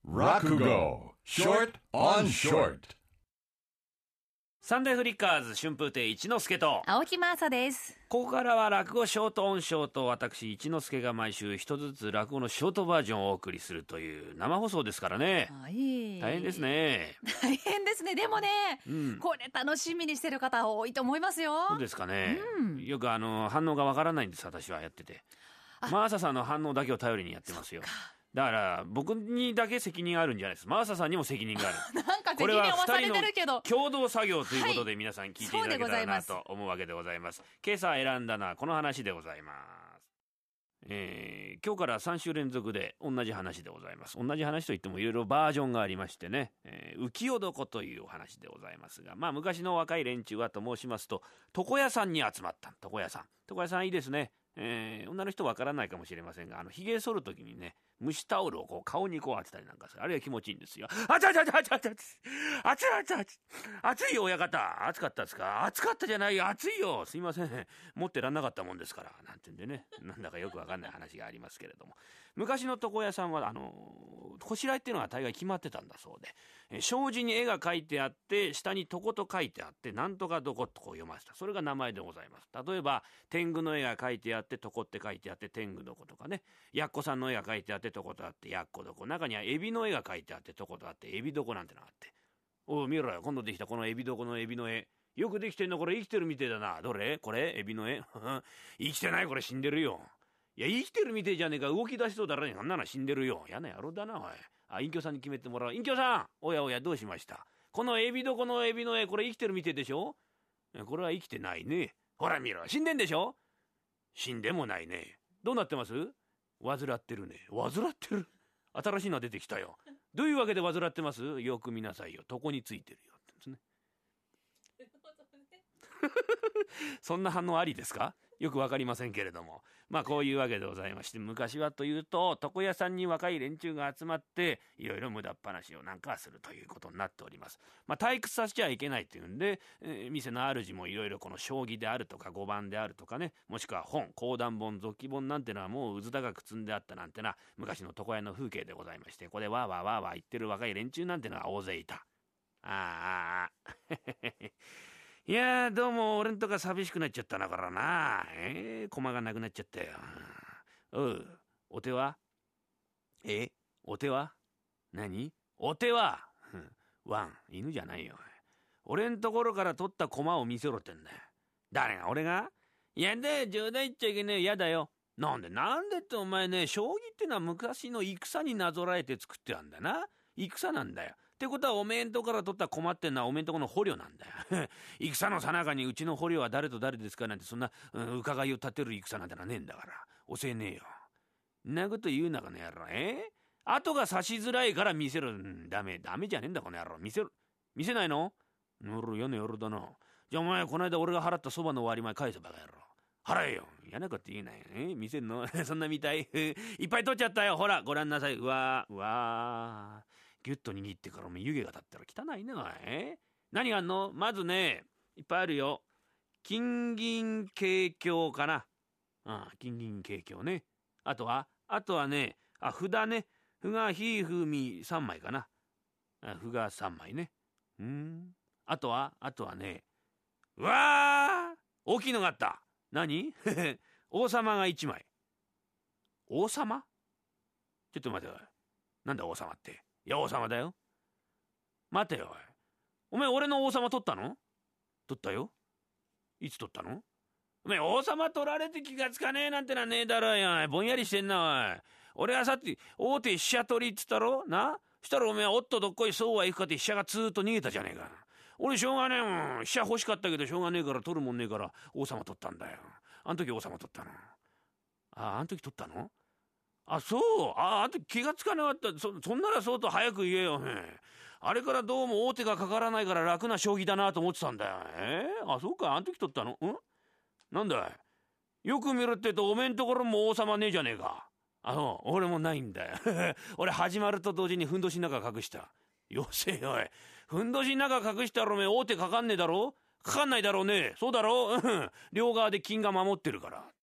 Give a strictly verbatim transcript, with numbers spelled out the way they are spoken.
落語 Short on Short。 サンデーフリッカーズ春風亭一之輔と青木真麻です。 ここからは落語ショートオンショート、私一之輔が毎週一つずつ落語のショートバージョンをお送りするという生放送ですからね。 はい、 大変ですね。 大変ですね。でもね、うん、これ楽しみにしてる方多いと思いますよ。 そうですかね、 うん、 よくあの反応がわからないんです、私はやってて。真麻さんの反応だけを頼りにやってますよ。だから僕にだけ責任あるんじゃないです。真麻さんにも責任がある。 なんか責任を負わされてるけど、 共同作業ということで皆さん聞いていただけたらなと思うわけでございます。今朝選んだのはこの話でございます。えー、今日からさん週連続で同じ話でございます。同じ話といってもいろいろバージョンがありましてね、えー、浮世床というお話でございますが、まあ昔の若い連中はと申しますと、床屋さんに集まった。床屋さん床屋さんいいですね。えー、女の人わからないかもしれませんが、あの髭剃るときにね、蒸しタオルをこう顔にこう当てたりなんかする。あれは気持ちいいんですよ。あちゃちゃちゃちゃちゃあちゃちゃちゃ暑いよ親方。暑かったですか。暑かったじゃないよ、暑いよ、すいません、持ってらんなかったもんですから、なんてんでね、なんだかよくわかんない話がありますけれども、昔の床屋さんはあのこしらえっていうのが大概決まってたんだそうで、え障子に絵が描いてあって下に床と書いてあって、なんとかどことこう読ませた、それが名前でございます。例えば天狗の絵が描いてあって床って書いてあって天狗床とかね、やっこさんの絵が描いてあって床とあってやっこ床、中にはエビの絵が描いてあって床とあってエビ床なんてのがあって、おう見ろよ、今度できたこのエビ床のエビの絵、よくできてんの、これ生きてるみてえだな。どれこれエビの絵生きてない、これ死んでるよ。いや生きてるみてえじゃねえか、動き出しそうだろ、ね、あんなの死んでるよ。やな野郎だなおい。あ、隠居さんに決めてもらう。隠居さん、おやおやどうしました。このエビ床のエビの絵、これ生きてるみてえでしょ。これは生きてないね。ほら見ろ、死んでんでしょ。死んでもないね。どうなってます。患ってるね。患ってる。新しいの出てきたよ。どういうわけで患ってます。よく見なさいよ、床についてるよってですね。そんな反応ありですか。よくわかりませんけれども、まあこういうわけでございまして、昔はというと床屋さんに若い連中が集まっていろいろ無駄っ話をなんかするということになっております。まあ退屈させちゃいけないっていうんで、えー、店の主もいろいろこの将棋であるとか碁盤であるとかね、もしくは本、講談本、雑記本なんてのはもううず高く積んであったなんてな昔の床屋の風景でございまして、これわーわーわーわー言ってる若い連中なんてのが大勢いた。ああいやーどうも俺んとか寂しくなっちゃったなからな。えー、駒がなくなっちゃったよ。おう、お手はえお手は何お手はワン、犬じゃないよ。俺んところから取った駒を見せろってんだよ。誰が俺が。いやで冗談言っちゃいけねえ。やだよ。なんでなんでってお前ね、将棋ってのは昔の戦になぞらえて作ってあんだな。戦なんだよ。ってことはおめえんとこから取った駒ってんのはおめえんとこの捕虜なんだよ。戦のさなかにうちの捕虜は誰と誰ですかなんてそんな、うん、伺いを立てる戦なんてのはねえんだから。教えねえよ。んなこと言うなこの野郎。え後が差しづらいから見せる。んダメダメじゃねえんだこの野郎。見せる見せないの。のろ嫌な野郎だな。じゃあお前この間俺が払ったそばの割り前返せばか野郎。払えよ。嫌なこと言えないよね。見せんのそんなみたいいっぱい取っちゃったよ。ほらご覧なさい。うわーうわーギュッと握ってからお前湯気が立ったら汚いねおい。え何があんの。まずねいっぱいあるよ。金銀桂鏡かな。ああ金銀桂鏡ね。あとはあとはねあ札ね。符がひふみさんまいかな。あ符がさんまいね。うんあとはあとはねうわー大きいのがあった。何王様がいちまい。王様ちょっと待ておい。なんだ王様って。いや王様だよ。待てよおい。お前俺の王様取ったの。取ったよ。いつ取ったの。お前王様取られて気がつかねえなんてのはねえだろよ。ぼんやりしてんなおい。俺はさっき大手飛車取りっつったろな。したらお前おっとどっこいそうは行くかって飛車がツーッと逃げたじゃねえか。俺しょうがねえもん。飛車欲しかったけどしょうがねえから取るもんねえから王様取ったんだよ。あん時王様取ったの。ああん時取ったの。あ、そう。あ、あと気がつかなかった。そ、そんならそうと早く言えよ。あれからどうも大手がかからないから楽な将棋だなと思ってたんだよ。えー、あ、そうか。あの時取ったの。んなんだい。よく見るってとおめんところも王様ねえじゃねえか。あの、俺もないんだよ。俺始まると同時にふんどしの中隠した。よせよい。ふんどしの中隠したらおめえ大手かかんねえだろ。かかんないだろうね。そうだろう両側で金が守ってるから。